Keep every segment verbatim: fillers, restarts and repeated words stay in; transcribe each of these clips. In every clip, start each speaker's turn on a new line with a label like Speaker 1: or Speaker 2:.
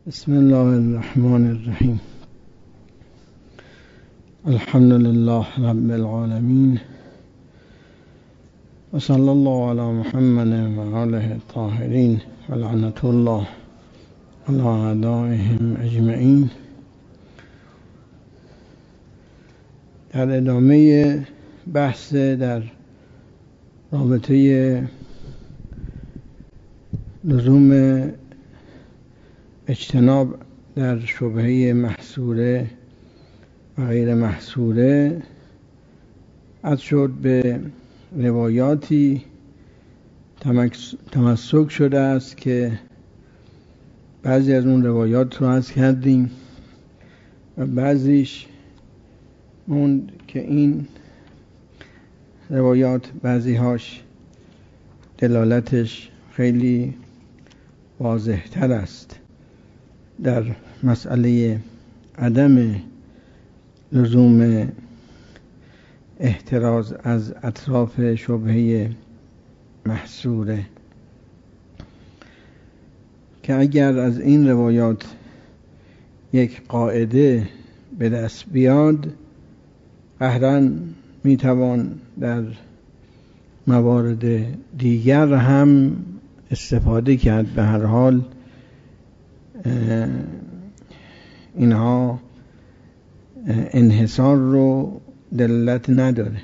Speaker 1: بسم الله الرحمن الرحیم. الحمد لله رب العالمین و صلی الله علی محمد و آله الطاهرین و لعنت الله علی اعدائهم اجمعین. در ادامه بحث در رابطه لزوم اجتناب در شبهه محصوره و غیر محصوره عرض شد به روایاتی تمسک شده است که بعضی از اون روایات رو عرض کردیم و بعضیش موند که این روایات بعضی هاش دلالتش خیلی واضح تر است در مسئله عدم لزوم احتراز از اطراف شبهه محصوره، که اگر از این روایات یک قاعده به دست بیاد قهراً میتوان در موارد دیگر هم استفاده کرد. به هر حال اینها انحصار رو دلالت نداره.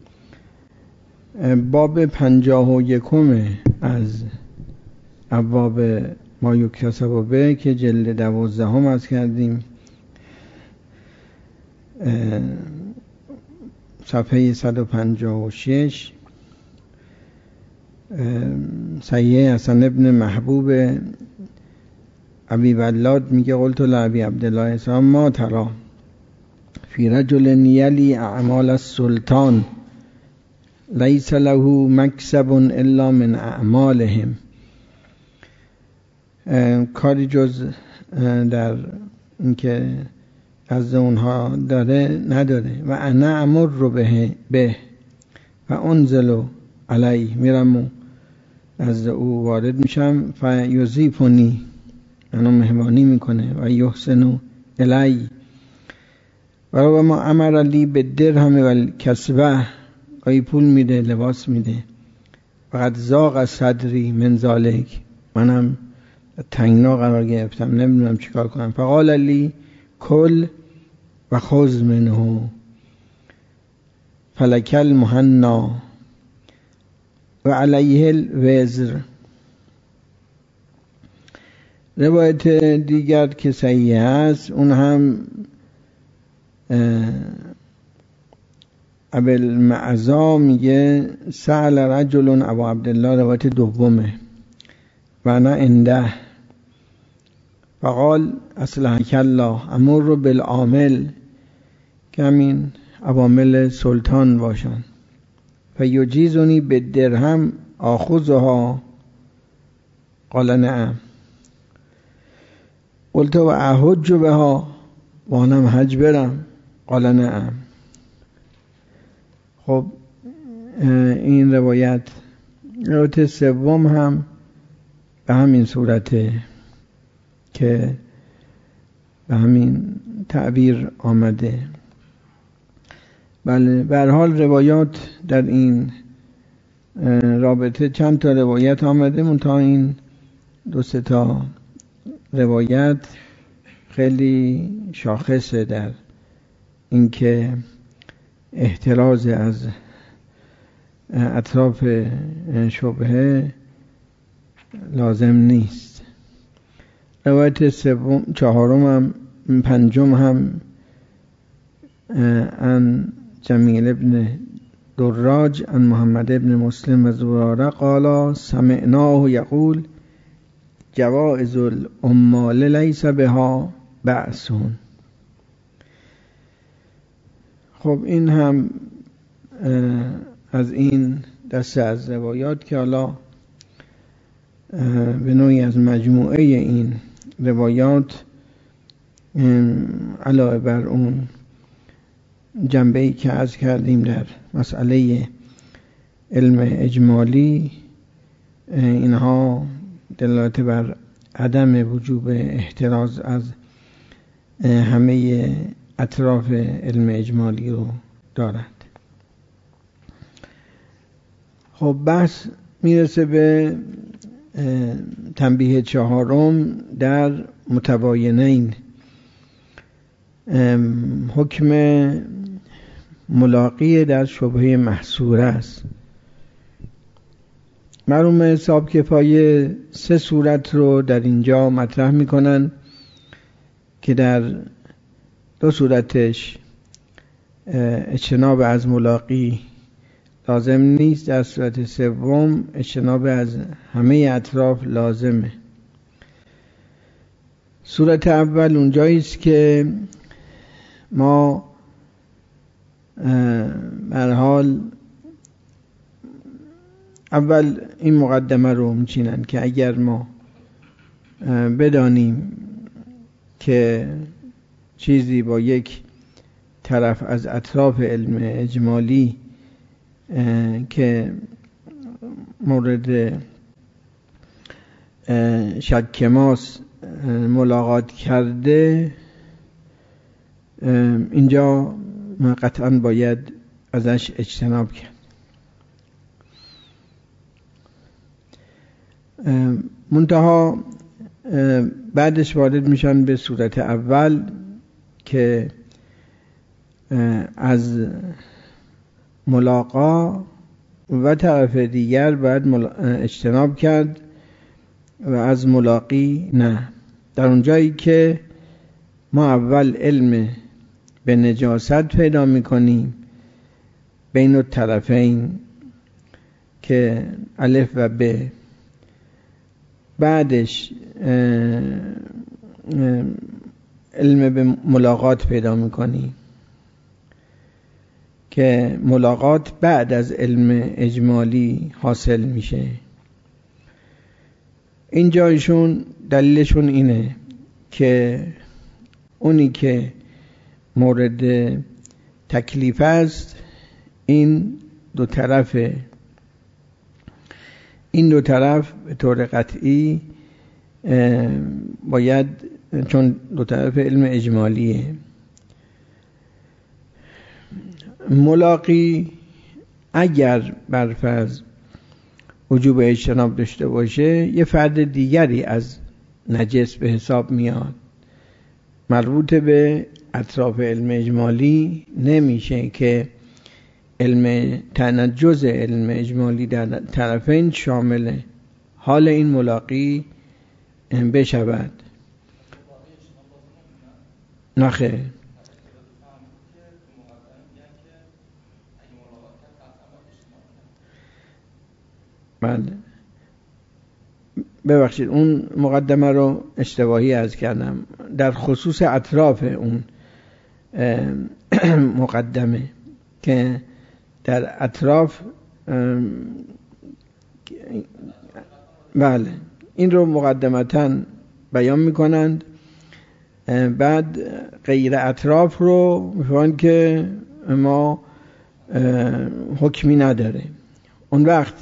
Speaker 1: باب پنجاه و یکم از ابواب ما یکتسب به که جلد دوازدهم از کردیم، صفحه صد و پنجاه و شش، صحیح حسن ابن محبوب ابی ولاد میگه قلت لابی عبدالله السلام ما ترا فی رجل یلی اعمال السلطان لیس له مکسب الا من اعمالهم. کاری جز در اینکه از اونها داره نداره. و انا امر رو به به و انزل علی، میرم از او وارد میشم، فیضیفنی، منو مهمانی میکنه، و یحسن الی و رو ما امر علی به درهم و کسبه، گاهی پول میده، لباس میده. فقط زاغ صدری من ذالک، منم تنگنا قرار گرفتم، نمیدونم چیکار کنم. فقال علی کل و خذ منه فلک المهنا و علیه الوزر. روایت دیگر که صحیح است اون هم ابوالمعزا میگه سأل رجل ابو عبدالله، روایت دومه، و انا عنده فقال اصلحک الله امر بالعامل، که همین عوامل سلطان باشن، فیجیزنی به درهم آخذها، قال نعم. قلت و احج بها، وانم حج برم، قال نعم. خب این روایت روایت سوم هم به همین صورته که به همین تعبیر آمده. بله، به هر حال روایات در این رابطه چند تا روایت آمده، منتها این دو سه تا روایت خیلی شاخصه در اینکه احتراز از اطراف شبهه لازم نیست. روایت سوم، چهارم هم پنجم هم ان جمیل ابن دراج ان محمد ابن مسلم و زراره قال سمعناه یقول جوائز العمال لیس بها بأس. خب این هم از این دسته از روایات که حالا به نوعی از مجموعه این روایات علاوه بر اون جنبه‌ای که عرض کردیم در مسئله علم اجمالی، اینها دلالت بر عدم وجوب احتراز از همه اطراف علم اجمالی رو دارد. خب بحث میرسه به تنبیه چهارم در متباینین. حکم ملاقی در شبهه محصوره است. مرحوم حساب کفایه سه صورت رو در اینجا مطرح میکنن که در دو صورتش اجتناب از ملاقی لازم نیست، در صورت سوم اجتناب از همه اطراف لازمه. صورت اول اونجایی است که ما به هر حال اول این مقدمه رو میچینن که اگر ما بدانیم که چیزی با یک طرف از اطراف علم اجمالی که مورد شک ماست ملاقات کرده، اینجا قطعا باید ازش اجتناب کرد. منتها بعدش وارد میشن به صورت اول که از ملاقا و طرف دیگر باید اجتناب کرد و از ملاقی نه. در اونجایی که ما اول علم به نجاست پیدا میکنیم بین الطرفین که الف و ب، بعدش علم به ملاقات پیدا میکنیم که ملاقات بعد از علم اجمالی حاصل میشه. این جایشون دلیلشون اینه که اونی که مورد تکلیف است این دو طرفه، این دو طرف به طور قطعی باید، چون دو طرف علم اجمالیه، ملاقی اگر برفرض وجوب اجتناب داشته باشه یه فرد دیگری از نجس به حساب میاد، مربوط به اطراف علم اجمالی نمیشه که علم تنجز علم اجمالی در طرفین شامل حال این ملاقی بشود. نخیر، بله ببخشید اون مقدمه رو اشتباهی عرض کردم، در خصوص اطراف اون مقدمه که در اطراف، بله این رو مقدمتاً بیان میکنند، بعد غیر اطراف رو میفهمند که ما حکمی نداره. اون وقت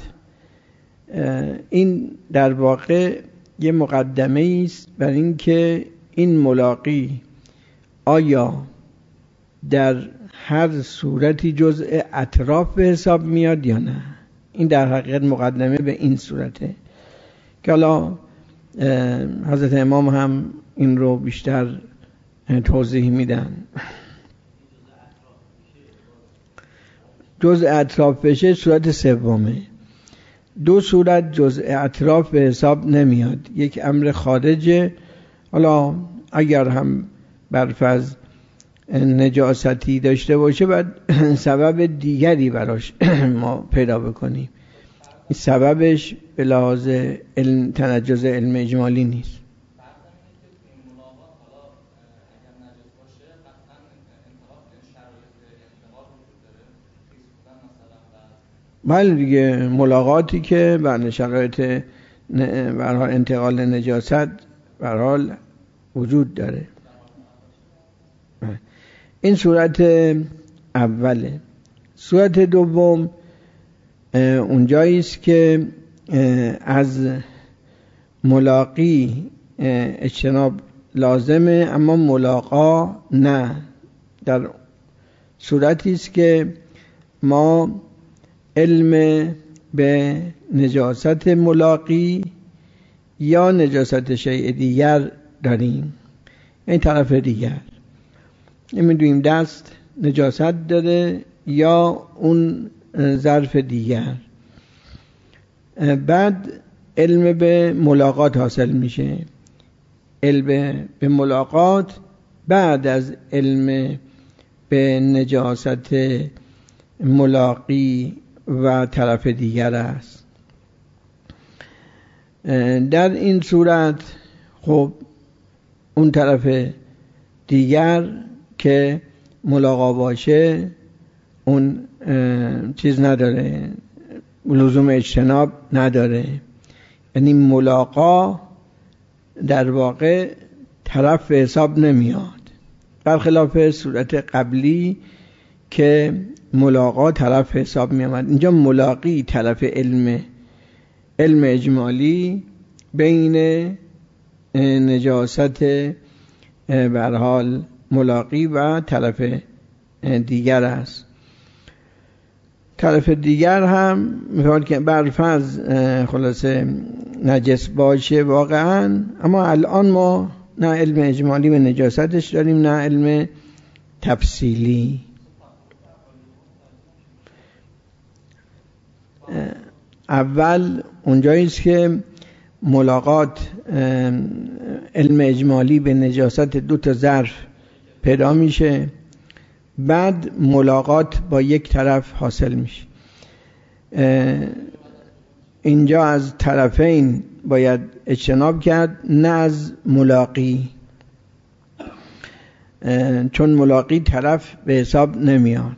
Speaker 1: این در واقع یه مقدمه است بر این که این ملاقی آیا در هر صورتی جزء اطراف به حساب میاد یا نه. این در حقیقت مقدمه به این صورته که حالا حضرت امام هم این رو بیشتر توضیح میدن. جزء اطراف بشه صورت سومه. دو صورت جزء اطراف به حساب نمیاد، یک امر خارجه، حالا اگر هم برفرض نجاستی داشته باشه باید سبب دیگری براش ما پیدا بکنیم، این سببش به لحاظ علم تنجز علم اجمالی نیست. بله دیگه، ملاقاتی که بر شرایط برای انتقال نجاست بر حال وجود داره. این صورت اوله. صورت دوم اونجایی است که از ملاقی اجتناب لازمه اما ملاقا نه. در صورتی است که ما علم به نجاست ملاقی یا نجاست شیء دیگر داریم. این طرف دیگر نمیدونیم دست نجاست داره یا اون ظرف دیگر. بعد علم به ملاقات حاصل میشه. علم به ملاقات بعد از علم به نجاست ملاقی و طرف دیگر است. در این صورت خب اون طرف دیگر که ملاقا باشه اون چیز نداره، لزوم اجتناب نداره. یعنی ملاقا در واقع طرف به حساب نمیاد، برخلاف صورت قبلی که ملاقا طرف حساب می آمد. اینجا ملاقی طرف علم علم اجمالی بین نجاست به هر حال ملاقی و طرف دیگر است. طرف دیگر هم می‌خواد که بر فرض خلاصه نجس باشه واقعا، اما الان ما نه علم اجمالی به نجاستش داریم نه علم تفصیلی. اول اونجایی است که ملاقات علم اجمالی به نجاست دو تا ظرف پیدا میشه، بعد ملاقات با یک طرف حاصل میشه. اینجا از طرفین باید اجتناب کرد نه از ملاقی، چون ملاقی طرف به حساب نمیاد.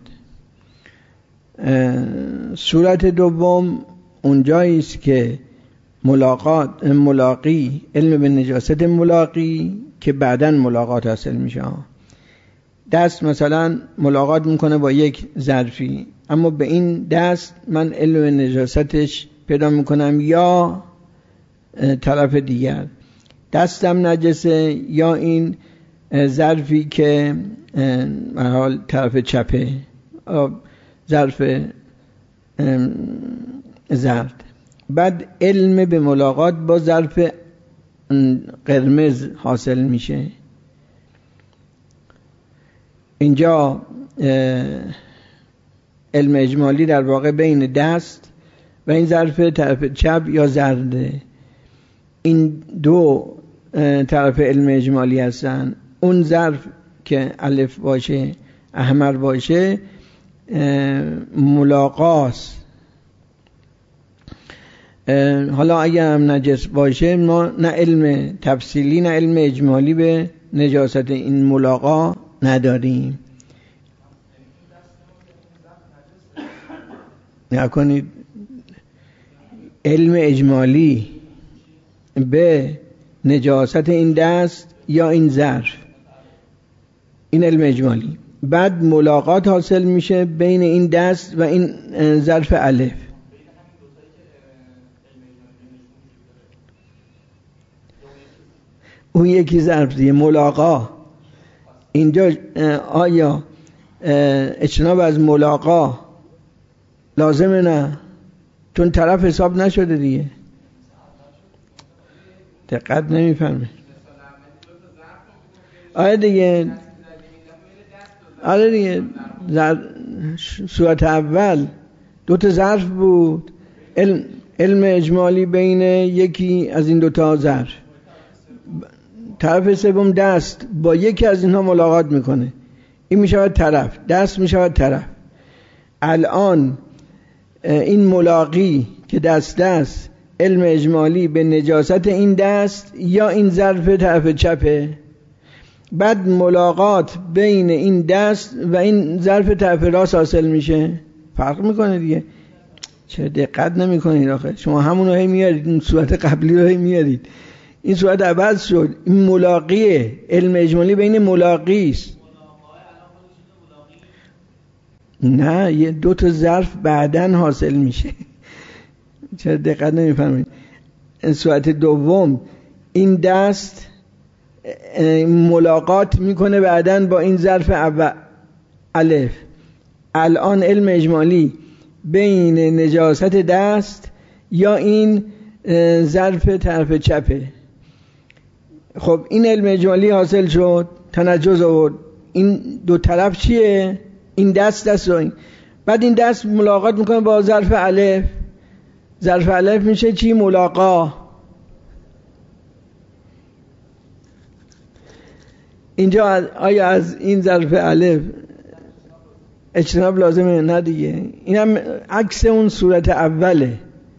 Speaker 1: صورت دوم اونجایی است که ملاقات ملاقی علم به نجاست ملاقی که بعداً ملاقات حاصل میشه. دست مثلا ملاقات میکنه با یک ظرفی، اما به این دست من علم نجاستش پیدا میکنم یا طرف دیگر. دستم نجسه یا این ظرفی که به حال طرف چپه، ظرف زرد. بعد علم به ملاقات با ظرف قرمز حاصل میشه. اینجا علم اجمالی در واقع بین دست و این ظرف طرف چپ یا زرده. این دو طرف علم اجمالی هستن. اون ظرف که الف باشه احمر باشه ملاقاست. حالا اگه هم نجس باشه ما نه علم تفصیلی نه علم اجمالی به نجاست این ملاقا نداریم. نکنید علم اجمالی به نجاست این دست یا این ظرف، این علم اجمالی. بعد ملاقات حاصل میشه بین این دست و این ظرف الف. اون یکی ظرف دیگه ملاقا. اینجا آیا اجتناب از ملاقا لازمه؟ نه، چون طرف حساب نشده دیگه. دقت نمیفهمه. آره دیگه، آره دیگه. صورت اول دو تا ظرف بود، علم, علم اجمالی بین یکی از این دو تا ظرف. طرف سوم دست با یکی از اینها ملاقات میکنه، این میشود طرف، دست میشود طرف. الان این ملاقی که دست دست علم اجمالی به نجاست این دست یا این ظرف طرف چپه. بعد ملاقات بین این دست و این ظرف طرف راست حاصل میشه. فرق میکنه دیگه. چه دقت نمیکنید آخه شما همون رو هی میارید، این صورت قبلی رو هی میارید. این صورت عوض شد. این ملاقیه، علم اجمالی بین ملاقی است. نه، یه دو تا ظرف بعدن حاصل میشه. چرا دقت نمیفهمید؟ این صورت دوم این دست ملاقات میکنه بعدن با این ظرف اول الف. الان علم اجمالی بین نجاست دست یا این ظرف طرف چپه. خب این علم اجمالی حاصل شد، تنجز آورد. این دو طرف چیه؟ این دست دست رو این. بعد این دست ملاقات میکنه با ظرف الف. ظرف الف میشه چی؟ ملاقا. اینجا آیا از این ظرف الف اجتناب لازمه؟ نه دیگه، این هم عکس اون صورت اوله.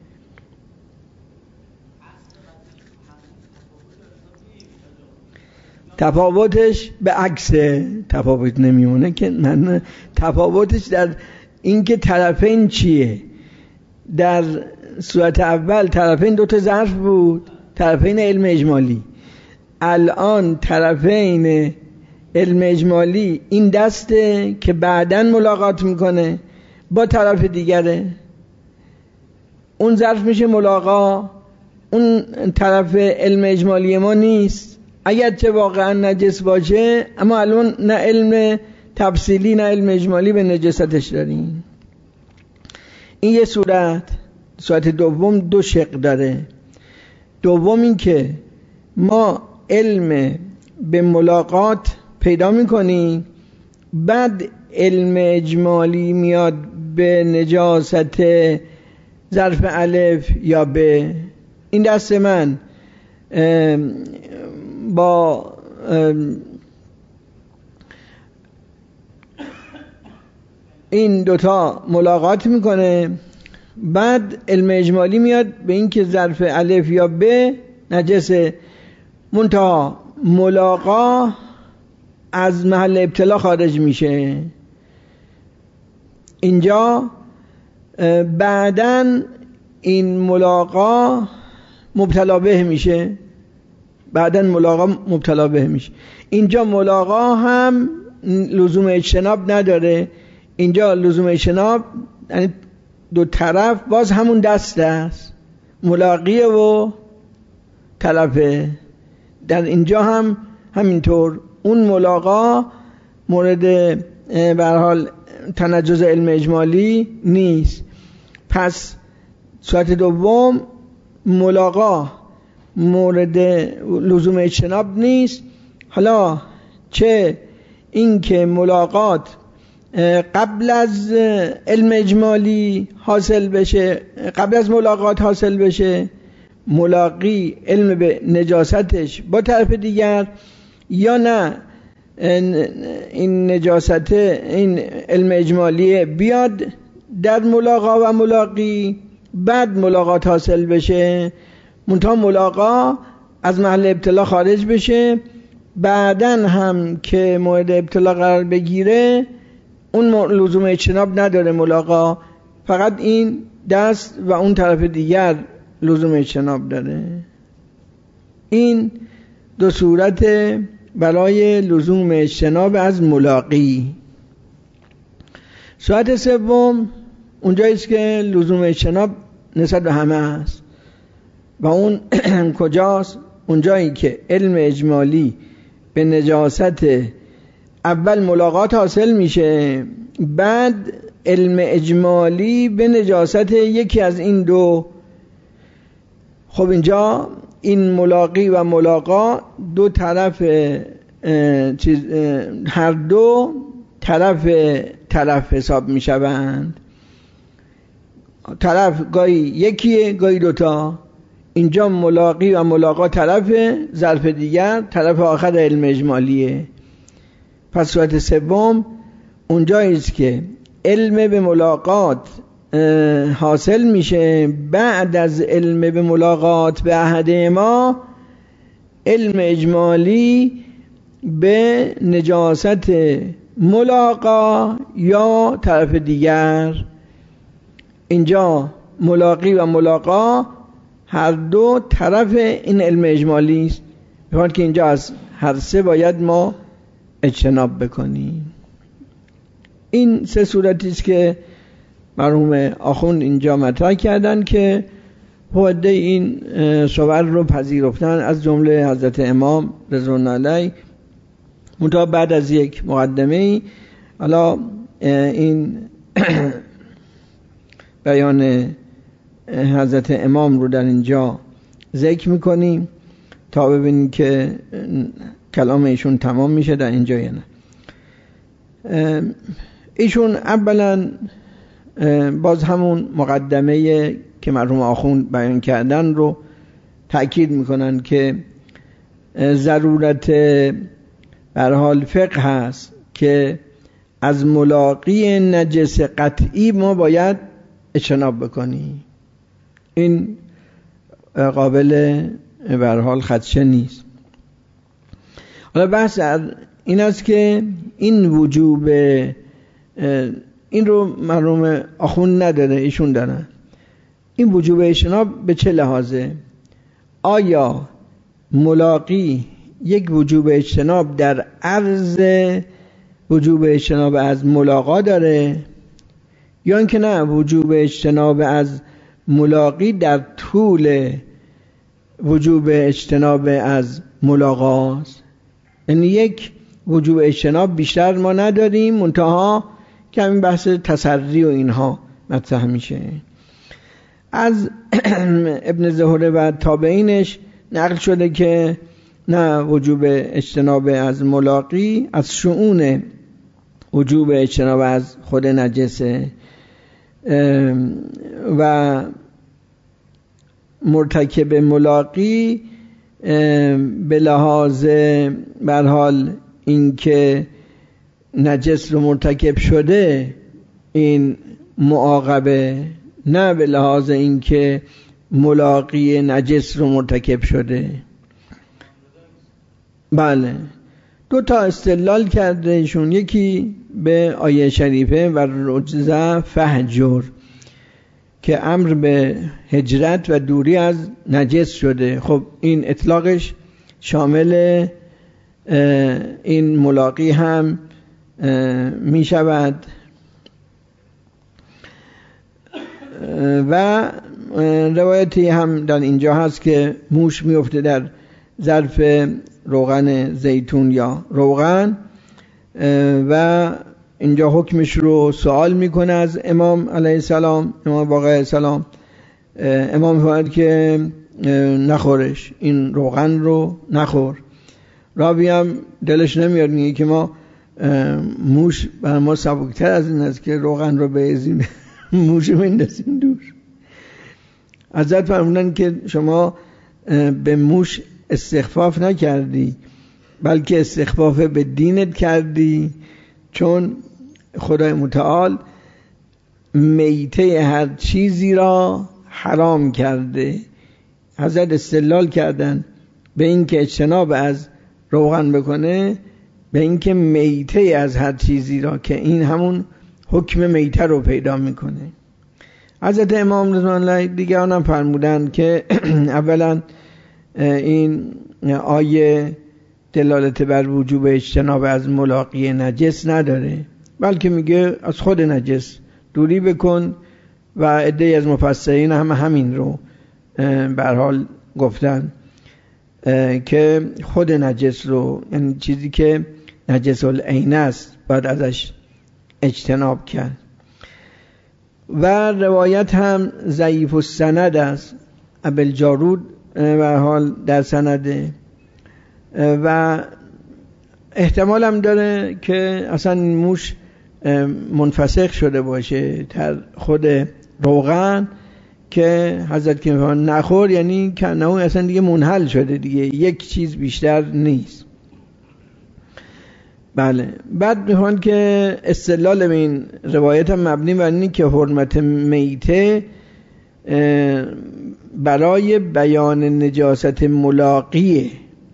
Speaker 1: تفاوتش به عکس تفاوت نمیمونه که من تفاوتش در این که طرفین چیه. در صورت اول طرفین دو تا ظرف بود، طرفین علم اجمالی. الان طرفین علم اجمالی این دسته که بعدن ملاقات میکنه با طرف دیگره. اون ظرف میشه ملاقا، اون طرف علم اجمالی ما نیست، اگر چه واقعا نجس باشه، اما الان نه علم تفصیلی نه علم اجمالی به نجاستش داریم. این یه صورت. صورت دوم دو شق داره. دوم این که ما علم به ملاقات پیدا میکنیم، بعد علم اجمالی میاد به نجاست ظرف الف یا به. این دست من با این دوتا ملاقات میکنه، بعد علم اجمالی میاد به این که ظرف الف یا به نجسه، منتها ملاقا از محل ابتلا خارج میشه. اینجا بعدن این ملاقا مبتلا به میشه، بعدن ملاقا مبتلا به میشه. اینجا ملاقا هم لزوم اجتناب نداره. اینجا لزوم اجتناب یعنی دو طرف باز همون دست است، ملاقیه و طرفه. در اینجا هم همینطور اون ملاقا مورد به هر حال تنجز علم اجمالی نیست. پس صورت دوم ملاقا مورد لزوم اجتناب نیست. حالا چه این که ملاقات قبل از علم اجمالی حاصل بشه، قبل از ملاقات حاصل بشه، ملاقی علم به نجاستش با طرف دیگر، یا نه این نجاست این علم اجمالی بیاد در ملاقا و ملاقی بعد ملاقات حاصل بشه، منتها ملاقا از محل ابتلا خارج بشه، بعدن هم که مورد ابتلا قرار بگیره اون لزوم اجتناب نداره ملاقا، فقط این دست و اون طرف دیگر لزوم اجتناب داره. این دو صورت برای لزوم اجتناب از ملاقی. صورت سوم اونجاییست که لزوم اجتناب نسبت به همه است و اون کجاست؟ اونجایی که علم اجمالی به نجاست اول ملاقات حاصل میشه، بعد علم اجمالی به نجاست یکی از این دو. خب اینجا این ملاقی و ملاقا دو طرف چیز هر دو طرف طرف حساب میشوند. طرف گاهی یکیه گاهی دوتا. اینجا ملاقی و ملاقا طرف، ظرف دیگر طرف آخر علم اجمالیه. پس صورت سوم اونجاییست که علم به ملاقات حاصل میشه، بعد از علم به ملاقات به احد ما علم اجمالی به نجاست ملاقا یا طرف دیگر. اینجا ملاقی و ملاقا هر دو طرف این علم اجمالی است، بخاطر که اینجا از هر سه باید ما اجتناب بکنیم. این سه صورتی است که مرحوم آخوند اینجا مطرح کردن که عده این صور رو پذیرفتن، از جمله حضرت امام رضوان علیه. منتها بعد از یک مقدمه، حالا این بیان حضرت امام رو در اینجا ذکر میکنیم تا ببینیم که کلام ایشون تمام میشه در اینجا یا نه. ایشون اولا باز همون مقدمه که مرحوم آخوند بیان کردن رو تأکید میکنن که ضرورت به هر حال فقه هست که از ملاقی نجس قطعی ما باید اجتناب بکنیم. این قابل به هر حال خدشه نیست. حالا بحث این است که این وجوب، این رو مرحوم آخوند نداره، ایشون دارن. این وجوب اجتناب به چه لحاظه؟ آیا ملاقی یک وجوب اجتناب در عرض وجوب اجتناب از ملاقا داره، یا اینکه نه وجوب اجتناب از ملاقی در طول وجوب اجتناب از ملاقاست؟ یعنی یک وجوب اجتناب بیشتر ما نداریم، منتها که همین بحث تسری و اینها مطرح میشه. از ابن زهره و تابعینش نقل شده که نه وجوب اجتناب از ملاقی از شؤون وجوب اجتناب از خود نجسه و مرتکب ملاقی به لحاظ به هر حال این که نجس رو مرتکب شده این معاقبه، نه به لحاظ این که ملاقی نجس رو مرتکب شده. بله، دو تا استدلال کرده ایشون، یکی به آیه شریفه و رجز فهجر که امر به هجرت و دوری از نجس شده. خب این اطلاقش شامل این ملاقی هم می شود و روایتی هم در اینجا هست که موش می افته در ظرف روغن زیتون یا روغن و اینجا حکمش رو سوال میکنه از امام علیه السلام، امام باقر علیه السلام. امام فرمود که نخورش، این روغن رو نخور. راوی هم دلش نمیاد، میگه که ما موش بر ما سبکتر از این است که روغن رو بریزیم موش رو بندازیم دور. حضرت فرمودن که شما به موش استخفاف نکردی، بلکه استخفاف به دینت کردی، چون خدای متعال میته هر چیزی را حرام کرده. حضرت استدلال کردن به این که اجتناب از روغن بکنه، به این که میته از هر چیزی را، که این همون حکم میته رو پیدا میکنه. حضرت امام رضوان الله دیگران هم فرمودن که اولا این آیه دلالت بر وجوب اجتناب از ملاقی نجس نداره، بلکه میگه از خود نجس دوری بکن و عده‌ای از مفسرین هم همین رو به هر حال گفتن که خود نجس رو، یعنی چیزی که نجس العین است، باید ازش اجتناب کرد. و روایت هم ضعیف السند است، ابوالجارود به هر حال در سنده و احتمال هم داره که اصلا این موش منفسخ شده باشه در خود روغن، که حضرت که نخور یعنی که نه اصلا دیگه منحل شده دیگه، یک چیز بیشتر نیست. بله، بعد میخوان که استدلال به این روایت هم مبنی بر اینه که حرمت میته برای بیان نجاست ملاقیه،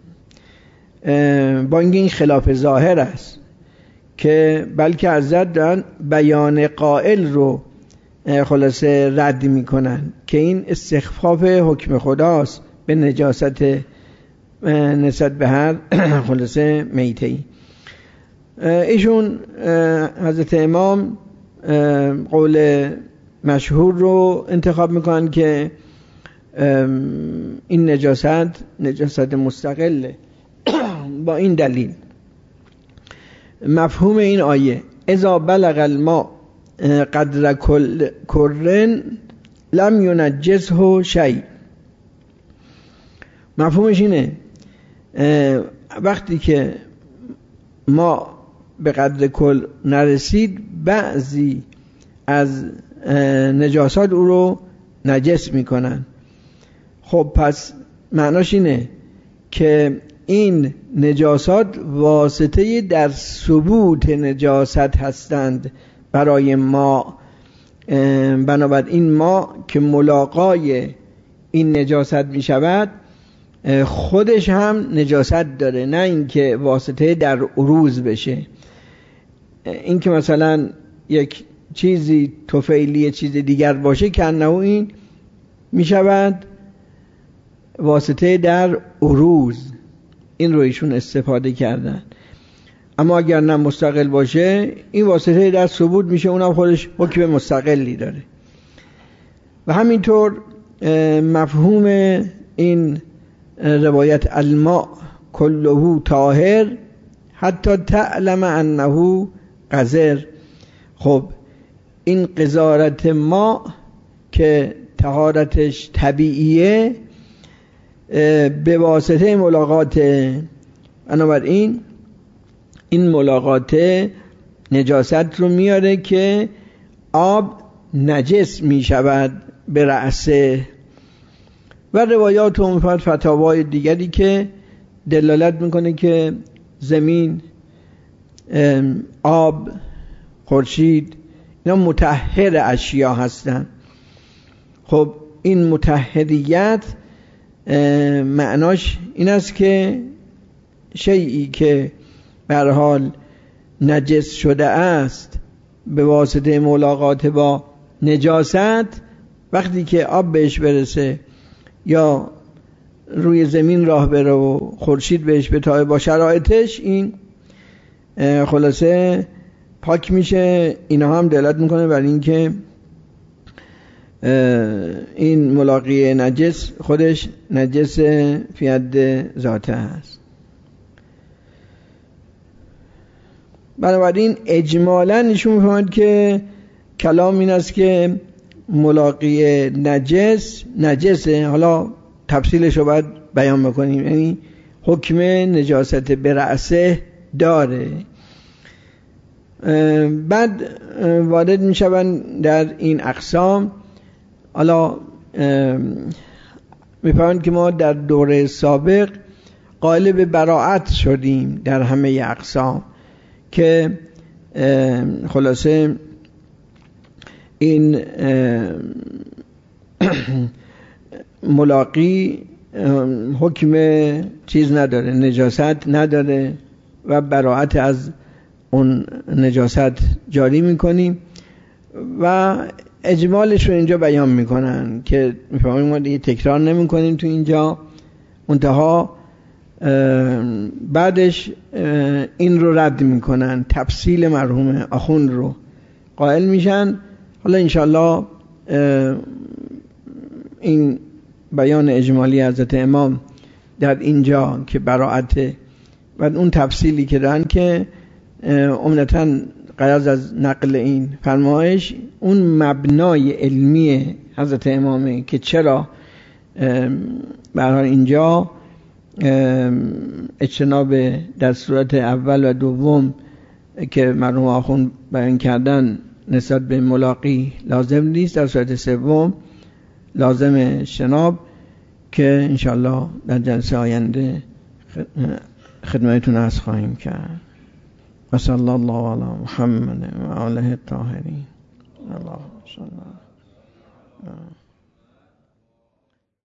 Speaker 1: با اینکه این خلاف ظاهر است، که بلکه حضرت دارن بیان قائل رو خلاصه رد میکنن که این استخفاف حکم خداست به نجاست نسبت به هر خلاصه میته‌ای. ایشون حضرت امام قول مشهور رو انتخاب میکنن که این نجاست نجاست مستقله. با این دلیل مفهوم این آیه اذا بلغ الماء قدر کرن لم ینجسه شیء، مفهومش اینه وقتی که ما به قدر کل نرسید بعضی از نجاسات او رو نجس میکنن. خب پس معناش اینه که این نجاسات واسطه در ثبوت نجاست هستند برای ما، بنابراین ما که ملاقای این نجاست می شود خودش هم نجاست داره، نه اینکه واسطه در عروض بشه. این که مثلا یک چیزی طفیلی چیز دیگر باشه که انه این می شود واسطه در عروض، این رو ایشون استفاده کردن. اما اگر نه مستقل باشه این واسطه در ثبوت میشه، اونم خودش حکم مستقلی داره. و همینطور مفهوم این روایت الماء کله طاهر حتی تعلم انه قذر، خب این قذارت ما که طهارتش طبیعیه به واسطه ملاقات، بنابراین این ملاقات نجاست رو میاره که آب نجس می شود به رأسه. و روایات و مفاد فتاوای دیگری که دلالت میکنه که زمین، آب، خورشید اینا مطهر اشیا هستن. خب این مطهریت معناش این است که شیئی که به هر حال نجس شده است به واسطه ملاقات با نجاست، وقتی که آب بهش برسه یا روی زمین راه بره و خورشید بهش بتابه با شرایطش، این خلاصه پاک میشه. اینا هم دلالت میکنه بر این که این ملاقی نجس خودش نجس فی حد ذاته است. بنابراین اجمالاً ایشون میفهمد که کلام این است که ملاقی نجس نجسه. حالا تفصیلش رو باید بیان بکنیم، یعنی حکم نجاست به رأسه داره. بعد وارد میشوند در این اقسام. حالا میفهمند که ما در دوره سابق قائل به براعت شدیم در همه اقسام که خلاصه این ملاقی حکم چیز نداره، نجاست نداره و براعت از اون نجاست جاری میکنیم و اجمالش رو اینجا بیان میکنن که میفهمیم ما دیگه تکرار نمیکنیم تو اینجا. منتها بعدش این رو رد میکنن، تفصیل مرحوم آخوند رو قائل میشن. حالا انشالله این بیان اجمالی حضرت امام در اینجا که براعته و اون تفصیلی که دارن که عمدتاً غرض از نقل این فرمایش اون مبنای علمی حضرت امامه که چرا به هر حال اینجا اجتناب در صورت اول و دوم که مرحوم آخوند بیان کردن نسبت به ملاقی لازم نیست، در صورت سوم لازم اجتناب که انشالله در جلسه آینده خدمتتون عرض خواهیم کرد. و صلی الله علی محمد و آله الطاهرین. اللهم صل علی